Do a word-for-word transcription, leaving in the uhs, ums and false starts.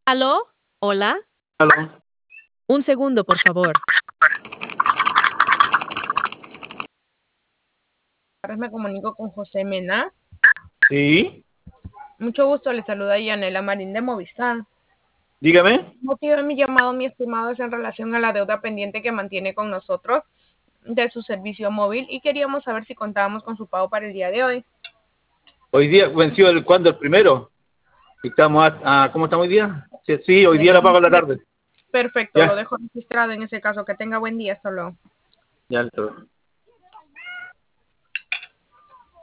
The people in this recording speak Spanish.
¿Aló? ¿Hola? Aló. Un segundo, por favor. Me comunico con José Mena. Sí, Mucho gusto, le saluda Yanela Marín de Movistar. dígame. El motivo de mi llamado, mi estimado, es en relación a la deuda pendiente que mantiene con nosotros de su servicio móvil y queríamos saber si contábamos con su pago para el día de hoy. Hoy día venció el cuándo, el primero. Estamos a, a- ¿cómo estamos hoy día? Sí, sí, hoy día la pago en la tarde. Perfecto, Ya, lo dejo registrado en ese caso. Que tenga buen día. Hasta luego. ya. Listo.